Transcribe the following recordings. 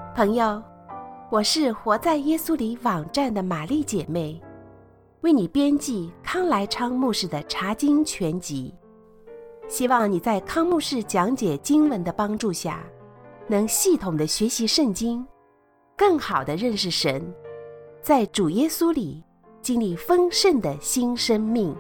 朋友，我是活在耶稣里网站的玛丽姐妹，为你编辑康来昌牧师的查经全集，希望你在康牧师讲解经文的帮助下，能系统的学习圣经，更好的认识神，在主耶稣里经历丰盛的新生命。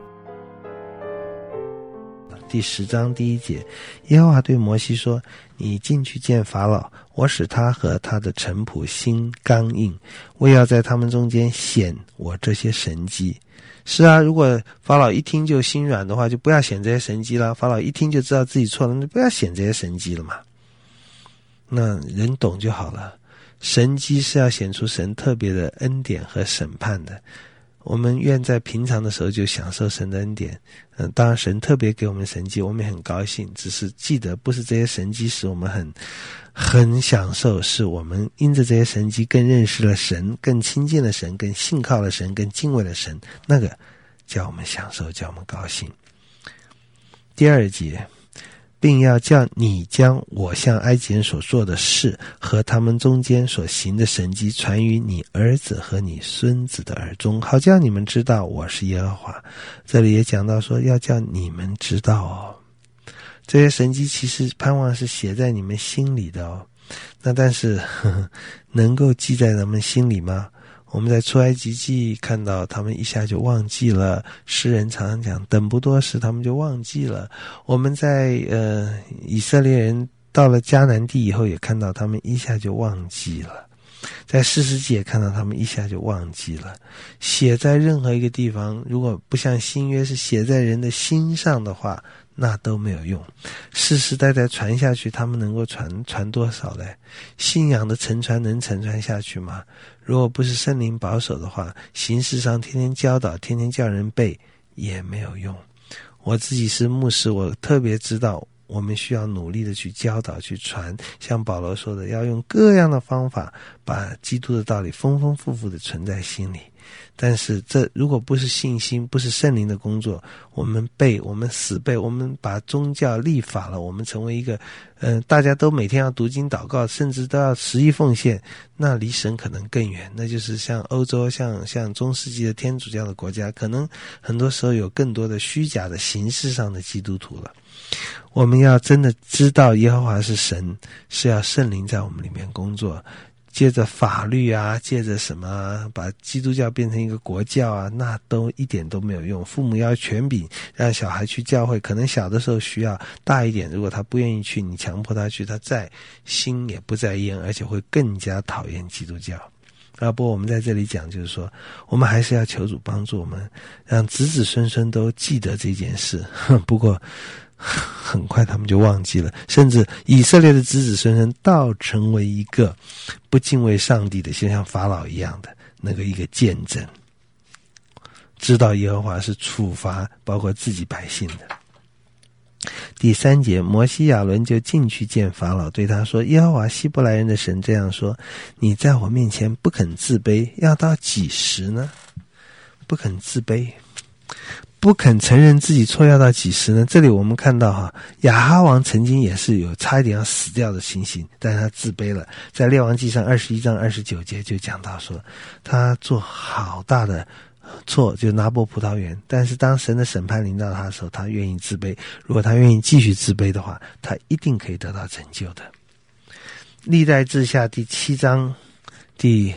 第10章第1节，耶和华对摩西说：你进去见法老，我使他和他的臣仆心刚硬，我也要在他们中间显我这些神迹。是啊，如果法老一听就心软的话，就不要显这些神迹了。法老一听就知道自己错了，那不要显这些神迹了嘛。那人懂就好了。神迹是要显出神特别的恩典和审判的。我们愿在平常的时候就享受神的恩典。当然神特别给我们神迹，我们也很高兴，只是记得不是这些神迹使我们很享受，是我们因着这些神迹更认识了神，更亲近了神，更信靠了神，更敬畏了神，那个叫我们享受，叫我们高兴。第2节，并要叫你将我向埃及人所做的事和他们中间所行的神迹传于你儿子和你孙子的耳中，好叫你们知道我是耶和华。这里也讲到说要叫你们知道哦，这些神迹其实盼望是写在你们心里的哦。那但是能够记在咱们心里吗？我们在出埃及记看到他们一下就忘记了，诗人常常讲等不多时他们就忘记了。我们在以色列人到了迦南地以后也看到他们一下就忘记了，在士师记也看到他们一下就忘记了。写在任何一个地方，如果不像新约是写在人的心上的话，那都没有用。世世代代传下去，他们能够传多少嘞？信仰的承传能承传下去吗？如果不是圣灵保守的话，形式上天天教导，天天叫人背也没有用。我自己是牧师，我特别知道我们需要努力的去教导去传，像保罗说的，要用各样的方法把基督的道理丰丰富富的存在心里。但是这如果不是信心，不是圣灵的工作，我们背，我们死背，我们把宗教立法了，我们成为一个大家都每天要读经祷告，甚至都要10亿奉献，那离神可能更远。那就是像欧洲，像中世纪的天主教的国家，可能很多时候有更多的虚假的形式上的基督徒了。我们要真的知道耶和华是神，是要圣灵在我们里面工作。借着法律啊，借着什么把基督教变成一个国教啊，那都一点都没有用。父母要权柄让小孩去教会，可能小的时候需要，大一点如果他不愿意去，你强迫他去，他再心也不再焉，而且会更加讨厌基督教。不过我们在这里讲就是说，我们还是要求主帮助我们，让子子孙孙都记得这件事。不过很快他们就忘记了，甚至以色列的子子孙孙倒成为一个不敬畏上帝的，就像法老一样的那个一个见证，知道耶和华是处罚包括自己百姓的。第3节，摩西亚伦就进去见法老，对他说：耶和华希伯来人的神这样说，你在我面前不肯自卑，要到几时呢？不肯自卑，不肯承认自己错，要到几时呢？这里我们看到亚哈王曾经也是有差一点要死掉的情形，但是他自卑了。在列王记上21章29节就讲到说，他做好大的错，就拿破葡萄园，但是当神的审判临到他的时候，他愿意自卑。如果他愿意继续自卑的话，他一定可以得到拯救的。历代志下第7章第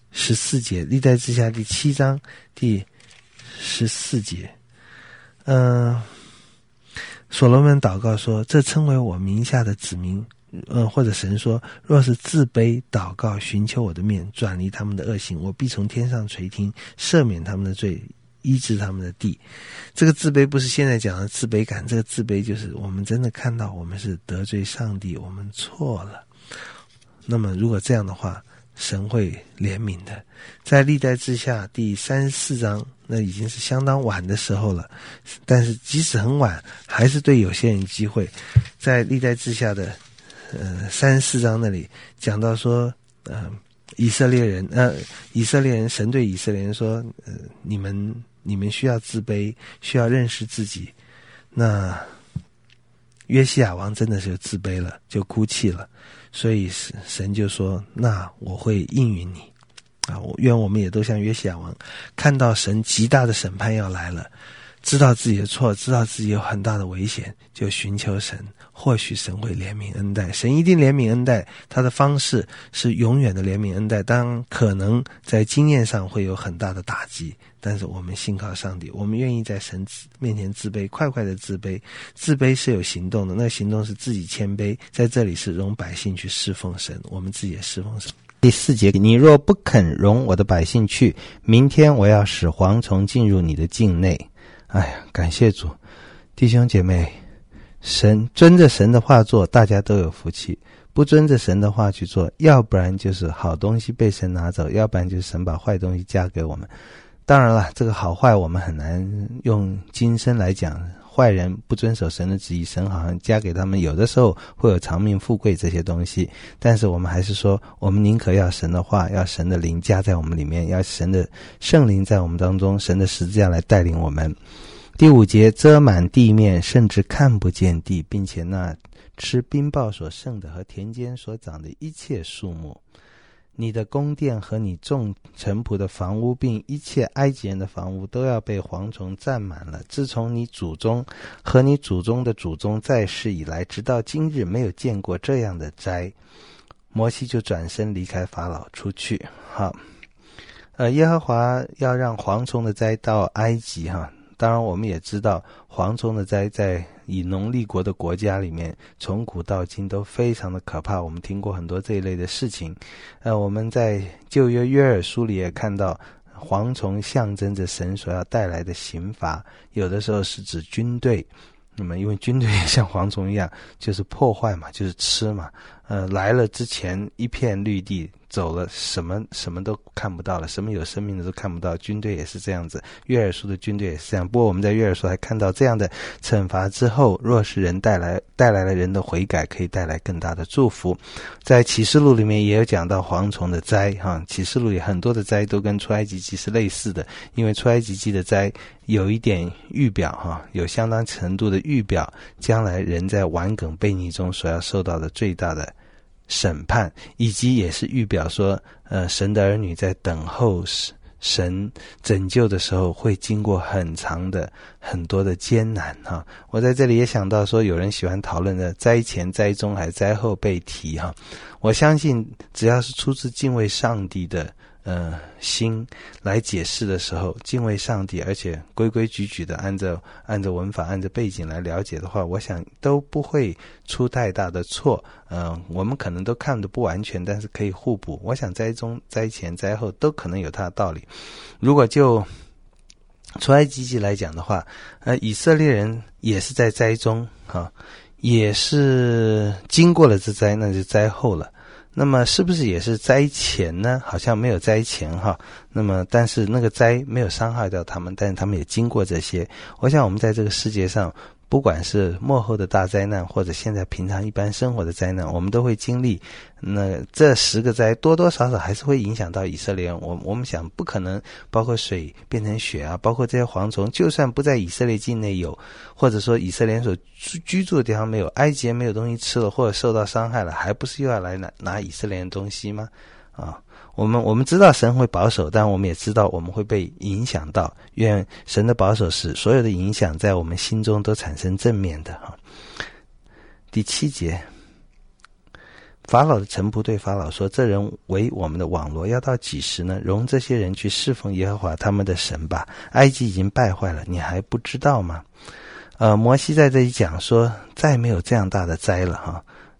14节，历代志下第7章第14节，所罗门祷告说，这称为我名下的子民，或者神说，若是自卑祷告寻求我的面，转离他们的恶行，我必从天上垂听，赦免他们的罪，医治他们的地。这个自卑不是现在讲的自卑感，这个自卑就是我们真的看到我们是得罪上帝，我们错了。那么如果这样的话，神会怜悯的。在历代志下第34章，那已经是相当晚的时候了，但是即使很晚，还是对有些人机会。在历代志下的34章那里讲到说，以色列人神对以色列人说，你们需要自卑，需要认识自己。那约西亚王真的是自卑了，就哭泣了，所以神就说，那我会应允你啊！愿我们也都像约西亚王，看到神极大的审判要来了，知道自己的错，知道自己有很大的危险，就寻求神，或许神会怜悯恩待。神一定怜悯恩待，他的方式是永远的怜悯恩待。当然可能在经验上会有很大的打击，但是我们信靠上帝，我们愿意在神面前自卑，快快的自卑。自卑是有行动的，那行动是自己谦卑，在这里是容百姓去侍奉神，我们自己也侍奉神。 第4节，你若不肯容我的百姓去，明天我要使蝗虫进入你的境内。哎呀，感谢主，弟兄姐妹，神遵着神的话做，大家都有福气；不遵着神的话去做，要不然就是好东西被神拿走，要不然就是神把坏东西加给我们。当然了，这个好坏我们很难用今生来讲，坏人不遵守神的旨意，神好像加给他们，有的时候会有长命富贵这些东西，但是我们还是说，我们宁可要神的话，要神的灵加在我们里面，要神的圣灵在我们当中，神的十字架来带领我们。第5节，遮满地面，甚至看不见地，并且那吃冰雹所剩的和田间所长的一切树木，你的宫殿和你众臣仆的房屋，并一切埃及人的房屋，都要被蝗虫占满了。自从你祖宗和你祖宗的祖宗在世以来，直到今日，没有见过这样的灾。摩西就转身离开法老出去。好，耶和华要让蝗虫的灾到埃及哈。当然我们也知道，蝗虫的灾在以农立国的国家里面，从古到今都非常的可怕，我们听过很多这一类的事情。我们在旧约约珥书里也看到，蝗虫象征着神所要带来的刑罚，有的时候是指军队，那么因为军队也像蝗虫一样，就是破坏嘛，就是吃嘛。来了之前一片绿地，走了什么都看不到了，什么有生命的都看不到。军队也是这样子，约珥书的军队也是这样。不过我们在约珥书还看到，这样的惩罚之后，若是人带来了人的悔改，可以带来更大的祝福。在启示录里面也有讲到蝗虫的灾哈，启示录里很多的灾都跟出埃及记是类似的，因为出埃及记的灾有一点预表哈，有相当程度的预表将来人在顽梗悖逆中所要受到的最大的审判，以及也是预表说神的儿女在等候神拯救的时候会经过很长的很多的艰难哈。我在这里也想到说，有人喜欢讨论的灾前灾中还灾后被提哈。我相信只要是出自敬畏上帝的心来解释的时候，敬畏上帝，而且规规矩矩的按照文法按照背景来了解的话，我想都不会出太大的错。我们可能都看得不完全，但是可以互补。我想灾中灾前灾后都可能有它的道理。如果就出埃及记来讲的话，以色列人也是在灾中也是经过了这灾，那就灾后了。那么是不是也是灾前呢？好像没有灾前哈。那么但是那个灾没有伤害到他们，但是他们也经过这些。我想我们在这个世界上，不管是末后的大灾难，或者现在平常一般生活的灾难，我们都会经历。那这10个灾多多少少还是会影响到以色列人。我们想不可能包括水变成血啊，包括这些蝗虫，就算不在以色列境内有，或者说以色列人所居住的地方没有，埃及人没有东西吃了，或者受到伤害了，还不是又要来拿以色列人东西吗？我们知道神会保守，但我们也知道我们会被影响到。愿神的保守使所有的影响在我们心中都产生正面的哈。第7节，法老的臣仆对法老说：“这人为我们的网罗，要到几时呢？容这些人去侍奉耶和华他们的神吧。埃及已经败坏了，你还不知道吗？”摩西在这里讲说，再没有这样大的灾了哈。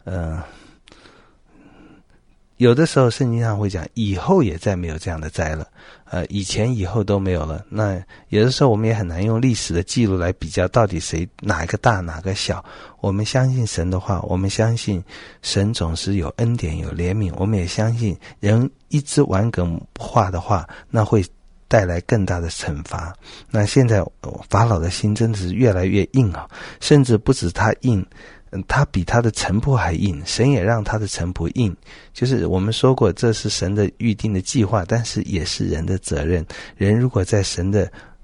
有的时候圣经上会讲以后也再没有这样的灾了，以前以后都没有了。那有的时候我们也很难用历史的记录来比较到底哪一个大哪个小。我们相信神的话，我们相信神总是有恩典有怜悯，我们也相信人一直顽梗化的话，那会带来更大的惩罚。那现在法老的心真的是越来越硬啊，甚至不止他硬，他比他的臣仆还硬，神也让他的臣仆硬。就是我们说过，这是神的预定的计划，但是也是人的责任。人如果在神的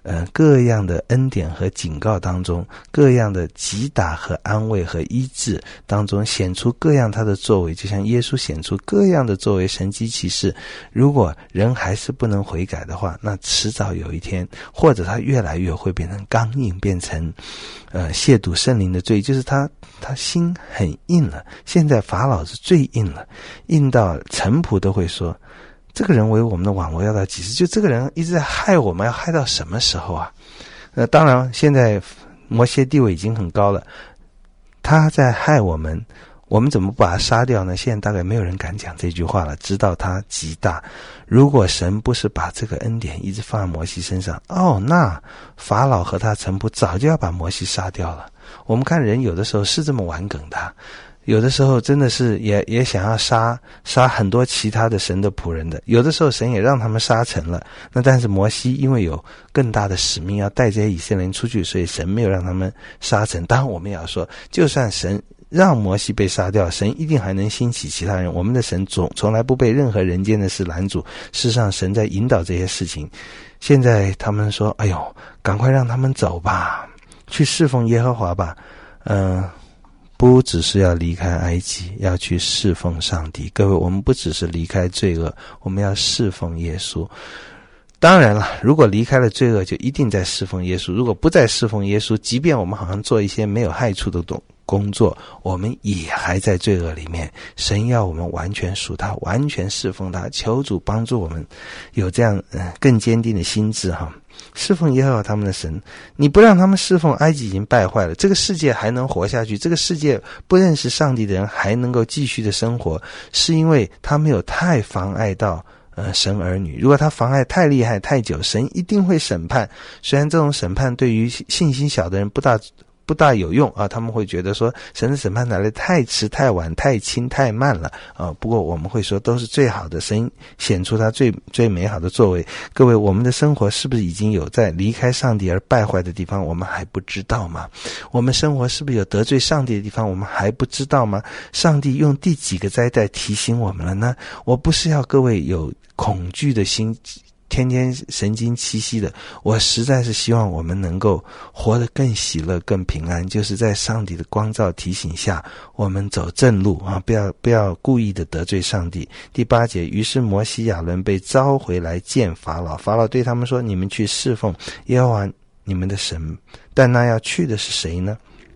各样的恩典和警告当中，各样的击打和安慰和医治当中，显出各样他的作为，就像耶稣显出各样的作为，神迹奇事。如果人还是不能悔改的话，那迟早有一天，或者他越来越会变成刚硬，变成亵渎圣灵的罪，就是他心很硬了。现在法老是最硬了，硬到臣仆都会说，这个人为我们的网罗要到几时？就这个人一直在害我们，要害到什么时候啊？当然现在摩西地位已经很高了，他在害我们，我们怎么不把他杀掉呢？现在大概没有人敢讲这句话了，知道他极大。如果神不是把这个恩典一直放在摩西身上，那法老和他臣仆早就要把摩西杀掉了。我们看人有的时候是这么顽梗的，有的时候真的是也想要杀很多其他的神的仆人的，有的时候神也让他们杀成了。那但是摩西因为有更大的使命要带这些以色列人出去，所以神没有让他们杀成。当然我们也要说，就算神让摩西被杀掉，神一定还能兴起其他人。我们的神从来不被任何人间的事拦阻，事实上神在引导这些事情。现在他们说，哎呦，赶快让他们走吧，去侍奉耶和华吧。不只是要离开埃及，要去侍奉上帝。各位，我们不只是离开罪恶，我们要侍奉耶稣。当然了，如果离开了罪恶，就一定在侍奉耶稣。如果不再侍奉耶稣，即便我们好像做一些没有害处的工作，我们也还在罪恶里面。神要我们完全属他，完全侍奉他。求主帮助我们有这样更坚定的心智哈。侍奉耶和华他们的神，你不让他们侍奉，埃及已经败坏了，这个世界还能活下去，这个世界不认识上帝的人还能够继续的生活，是因为他没有太妨碍到神儿女。如果他妨碍太厉害太久，神一定会审判。虽然这种审判对于信心小的人不大有用啊，他们会觉得说神的审判来得太迟太晚太轻太慢了啊。不过我们会说都是最好的，神显出他最美好的作为。各位，我们的生活是不是已经有在离开上帝而败坏的地方，我们还不知道吗？我们生活是不是有得罪上帝的地方，我们还不知道吗？上帝用第几个灾代提醒我们了呢？我不是要各位有恐惧的心，天天神经兮兮的，我实在是希望我们能够活得更喜乐更平安，就是在上帝的光照提醒下，我们走正路啊，不要故意的得罪上帝。第8节，于是摩西亚伦被召回来见法老，法老对他们说，你们去侍奉耶和华你们的神，但那要去的是谁呢？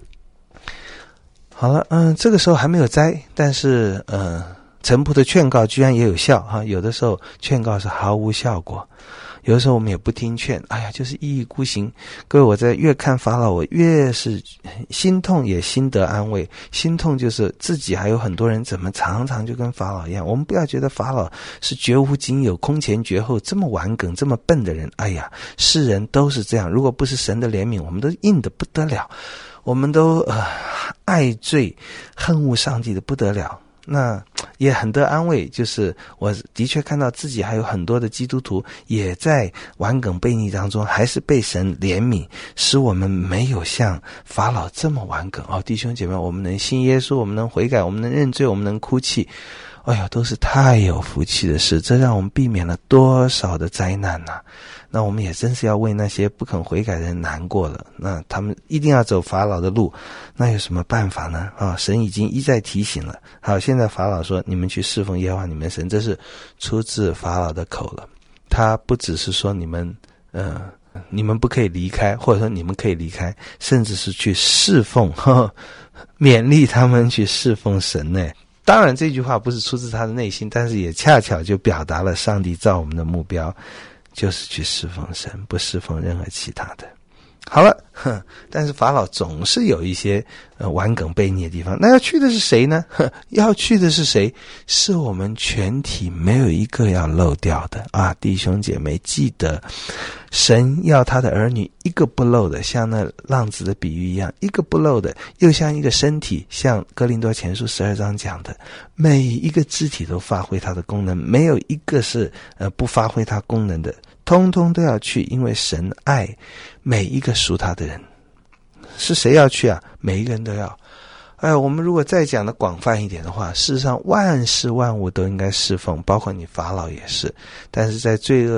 好了，这个时候还没有灾，但是臣仆的劝告居然也有效哈。有的时候劝告是毫无效果，有的时候我们也不听劝，就是一意孤行。各位，我在越看法老，我越是心痛，也心得安慰。心痛就是自己还有很多人怎么常常就跟法老一样。我们不要觉得法老是绝无仅有、空前绝后、这么顽梗、这么笨的人。世人都是这样，如果不是神的怜悯，我们都硬得不得了，我们都爱罪恨恶上帝的不得了。那也很得安慰，就是我的确看到自己还有很多的基督徒也在顽梗悖逆当中，还是被神怜悯，使我们没有像法老这么顽梗。弟兄姐妹，我们能信耶稣，我们能悔改，我们能认罪，我们能哭泣，都是太有福气的事，这让我们避免了多少的灾难啊。那我们也真是要为那些不肯悔改的人难过了，那他们一定要走法老的路，那有什么办法呢？神已经一再提醒了。好，现在法老说，你们去侍奉耶和华你们神，这是出自法老的口了。他不只是说你们不可以离开，或者说你们可以离开，甚至是去侍奉，勉励他们去侍奉神呢。当然这句话不是出自他的内心，但是也恰巧就表达了上帝造我们的目标，就是去侍奉神，不侍奉任何其他的。好了，但是法老总是有一些顽梗悖逆的地方。那要去的是谁呢？要去的是谁？是我们全体没有一个要漏掉的啊！弟兄姐妹，记得神要他的儿女一个不漏的，像那浪子的比喻一样，一个不漏的，又像一个身体，像哥林多前书12章讲的，每一个肢体都发挥它的功能，没有一个是不发挥它功能的，通通都要去，因为神爱每一个属他的人。是谁要去啊？每一个人都要。我们如果再讲的广泛一点的话，事实上万事万物都应该侍奉，包括你法老也是。但是在罪恶的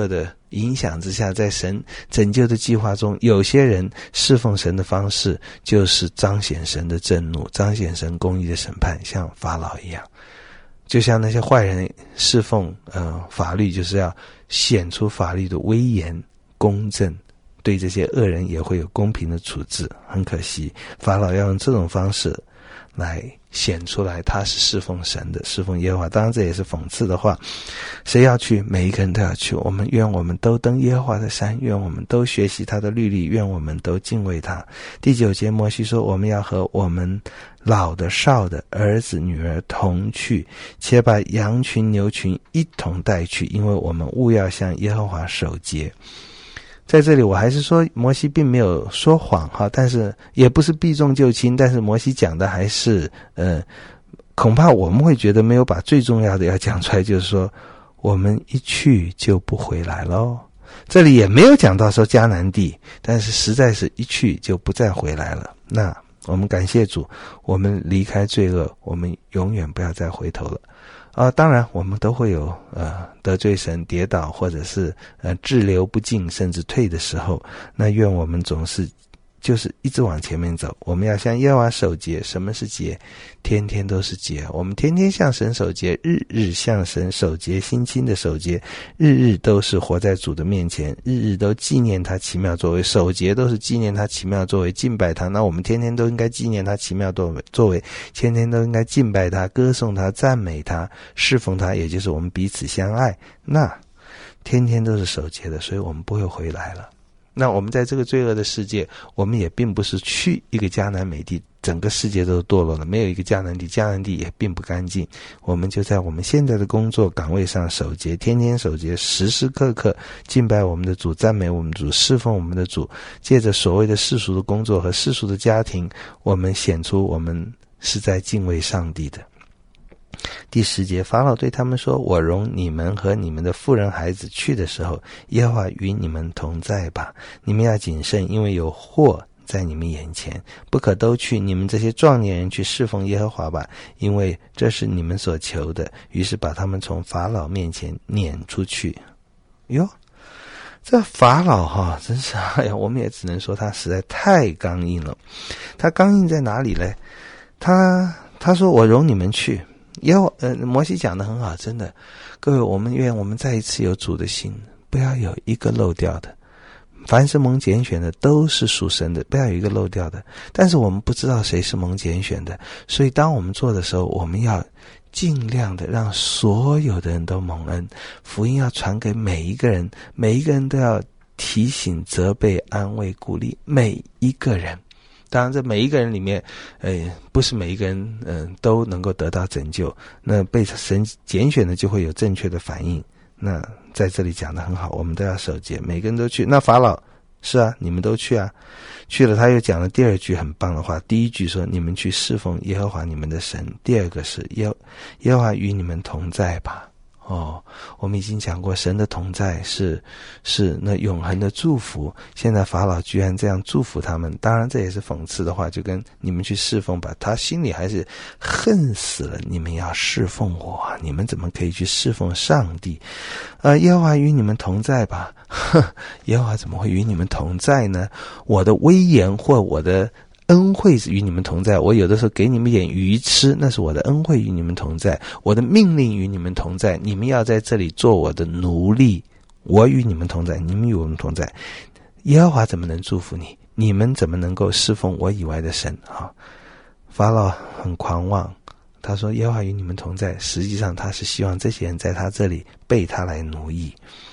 影响之下，在神拯救的计划中，有些人侍奉神的方式就是彰显神的震怒，彰显神公义的审判，像法老一样。就像那些坏人侍奉法律，就是要显出法律的威严公正，对这些恶人也会有公平的处置。很可惜，法老要用这种方式来显出来他是侍奉神的，侍奉耶和华。当然这也是讽刺的话，谁要去？每一个人都要去。我们愿我们都登耶和华的山，愿我们都学习他的律例，愿我们都敬畏他。第9节，摩西说，我们要和我们老的少的儿子女儿同去，且把羊群牛群一同带去，因为我们务要向耶和华守节。在这里我还是说摩西并没有说谎哈，但是也不是避重就轻，但是摩西讲的还是恐怕我们会觉得没有把最重要的要讲出来，就是说我们一去就不回来咯。这里也没有讲到说迦南地，但是实在是一去就不再回来了。那我们感谢主，我们离开罪恶，我们永远不要再回头了。当然我们都会有得罪神、跌倒，或者是滞留不进甚至退的时候。那愿我们总是就是一直往前面走。我们要向耶和华守节。什么是节？天天都是节。我们天天向神守节，日日向神守节，心清的守节，日日都是活在主的面前，日日都纪念他奇妙作为。守节都是纪念他奇妙作为，敬拜他。那我们天天都应该纪念他奇妙作为，天天都应该敬拜他，歌颂他，赞美他，侍奉他，也就是我们彼此相爱。那天天都是守节的，所以我们不会回来了。那我们在这个罪恶的世界，我们也并不是去一个迦南美地，整个世界都堕落了，没有一个迦南地，迦南地也并不干净。我们就在我们现在的工作岗位上守节，天天守节，时时刻刻敬拜我们的主，赞美我们的主，侍奉我们的主。借着所谓的世俗的工作和世俗的家庭，我们显出我们是在敬畏上帝的。第10节，法老对他们说，我容你们和你们的妇人孩子去的时候，耶和华与你们同在吧。你们要谨慎，因为有祸在你们眼前，不可都去。你们这些壮年人去侍奉耶和华吧，因为这是你们所求的。于是把他们从法老面前撵出去。哟，这法老真是我们也只能说他实在太刚硬了。他刚硬在哪里呢？他说我容你们去。摩西讲得很好，真的，各位，我们愿我们再一次有主的心，不要有一个漏掉的。凡是蒙拣选的都是属神的，不要有一个漏掉的。但是我们不知道谁是蒙拣选的，所以当我们做的时候，我们要尽量的让所有的人都蒙恩，福音要传给每一个人，每一个人都要提醒、责备、安慰、鼓励每一个人。当然这每一个人里面不是每一个人都能够得到拯救，那被神拣选的就会有正确的反应。那在这里讲得很好，我们都要守节，每个人都去。那法老是啊，你们都去啊，去了。他又讲了第2句很棒的话，第1句说你们去侍奉耶和华你们的神，第2个是耶和华与你们同在吧。我们已经讲过，神的同在是那永恒的祝福。现在法老居然这样祝福他们，当然这也是讽刺的话，就跟你们去侍奉吧，他心里还是恨死了。你们要侍奉我，你们怎么可以去侍奉上帝？耶和华与你们同在吧。耶和华怎么会与你们同在呢？我的威严或我的恩惠与你们同在，我有的时候给你们点鱼吃，那是我的恩惠与你们同在，我的命令与你们同在，你们要在这里做我的奴隶，我与你们同在，你们与我们同在。耶和华怎么能祝福你？你们怎么能够侍奉我以外的神啊？法老很狂妄，他说耶和华与你们同在，实际上他是希望这些人在他这里被他来奴役。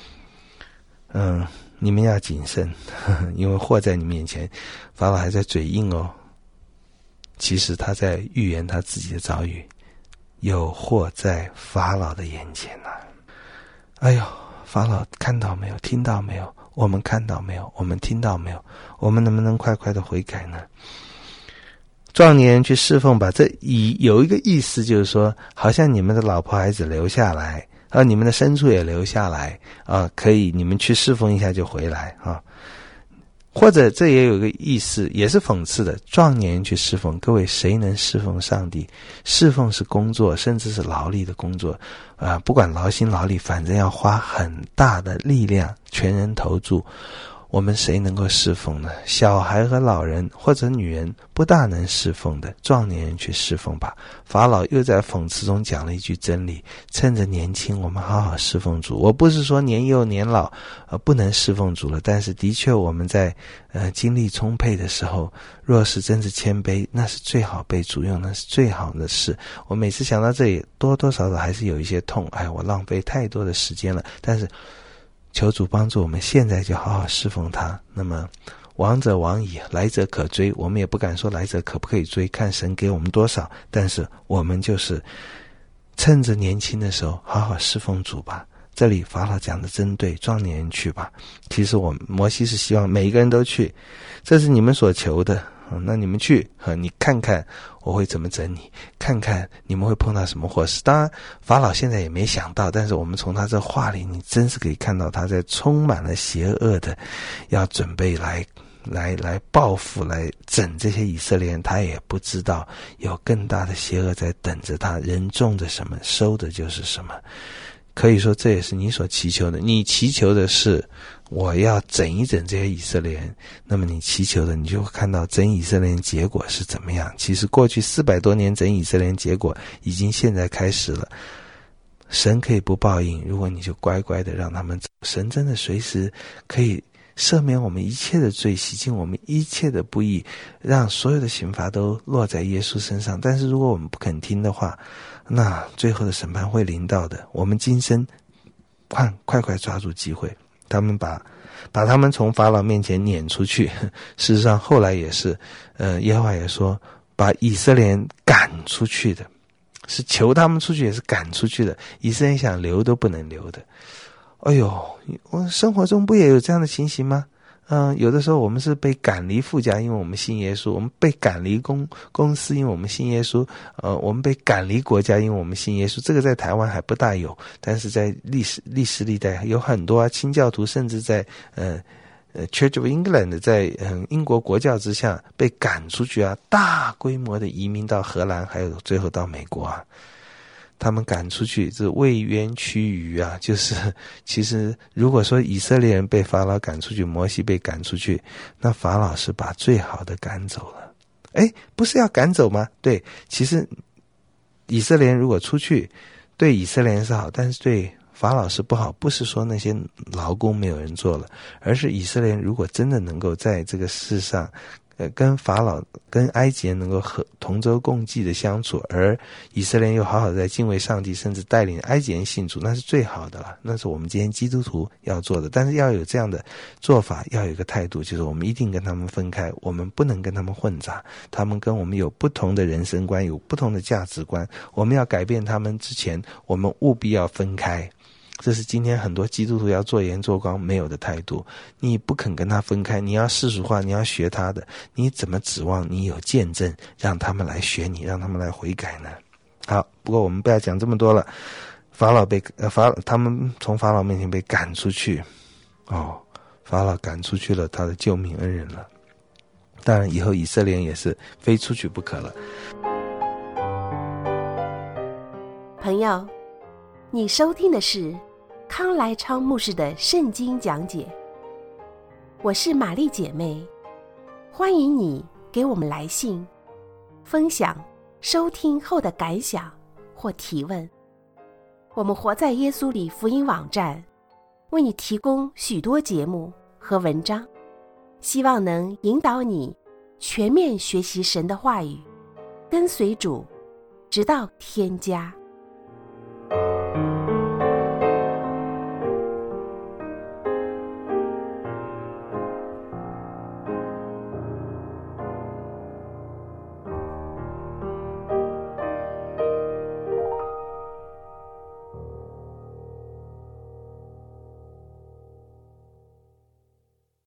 你们要谨慎，因为祸在你们眼前。法老还在嘴硬其实他在预言他自己的遭遇，有祸在法老的眼前哎呦，法老看到没有？听到没有？我们看到没有？我们听到没有？我们能不能快快的悔改呢？壮年人去侍奉吧，这有一个意思，就是说好像你们的老婆孩子留下来，你们的牲畜也留下来可以你们去侍奉一下就回来或者这也有一个意思，也是讽刺的，壮年人去侍奉。各位，谁能侍奉上帝？侍奉是工作，甚至是劳力的工作，不管劳心劳力，反正要花很大的力量，全人投注。我们谁能够侍奉呢？小孩和老人或者女人不大能侍奉的，壮年人去侍奉吧。法老又在讽刺中讲了一句真理，趁着年轻我们好好侍奉主。我不是说年幼年老不能侍奉主了，但是的确我们在精力充沛的时候，若是真是谦卑，那是最好被主用，那是最好的事。我每次想到这里，多多少少还是有一些痛，我浪费太多的时间了，但是求主帮助我们现在就好好侍奉他。那么往者往矣，来者可追，我们也不敢说来者可不可以追，看神给我们多少，但是我们就是趁着年轻的时候好好侍奉主吧。这里法老讲的真对，壮年人去吧。其实摩西是希望每一个人都去，这是你们所求的，那你们去，你看看我会怎么整你，看看你们会碰到什么祸事。当然法老现在也没想到，但是我们从他这话里，你真是可以看到他在充满了邪恶的要准备来报复，来整这些以色列人。他也不知道有更大的邪恶在等着他，人种的什么收的就是什么。可以说这也是你所祈求的，你祈求的是我要整一整这些以色列人，那么你祈求的你就会看到整以色列人结果是怎么样。其实过去400多年整以色列人结果已经现在开始了。神可以不报应，如果你就乖乖的让他们走，神真的随时可以赦免我们一切的罪，洗净我们一切的不义，让所有的刑罚都落在耶稣身上。但是如果我们不肯听的话，那最后的审判会临到的。我们今生快抓住机会。他们把他们从法老面前撵出去，事实上后来也是耶和华也说把以色列人赶出去的，是求他们出去也是赶出去的，以色列人想留都不能留的。哎呦，我生活中不也有这样的情形吗？有的时候我们是被赶离父家，因为我们信耶稣；我们被赶离公司，因为我们信耶稣；我们被赶离国家，因为我们信耶稣。这个在台湾还不大有，但是在历史历代有很多清教徒，甚至在Church of England 在英国国教之下被赶出去啊，大规模的移民到荷兰，还有最后到美国啊。他们赶出去是为冤屈鱼啊，就是其实如果说以色列人被法老赶出去，摩西被赶出去，那法老是把最好的赶走了。不是要赶走吗？对，其实以色列人如果出去，对以色列人是好，但是对法老是不好。不是说那些劳工没有人做了，而是以色列人如果真的能够在这个世上跟法老跟埃及人能够同舟共济的相处，而以色列人又好好在敬畏上帝，甚至带领埃及人信主，那是最好的了。那是我们今天基督徒要做的。但是要有这样的做法，要有一个态度，就是我们一定跟他们分开，我们不能跟他们混杂，他们跟我们有不同的人生观，有不同的价值观，我们要改变他们之前，我们务必要分开。这是今天很多基督徒要做盐做光没有的态度。你不肯跟他分开，你要世俗化，你要学他的，你怎么指望你有见证让他们来学你，让他们来悔改呢？好，不过我们不要讲这么多了。他们从法老面前被赶出去，法老赶出去了他的救命恩人了。当然以后以色列人也是非出去不可了。 朋友，你收听的是康来昌牧师的圣经讲解。我是玛丽姐妹，欢迎你给我们来信，分享收听后的感想或提问。我们活在耶稣里福音网站为你提供许多节目和文章，希望能引导你全面学习神的话语，跟随主，直到天家。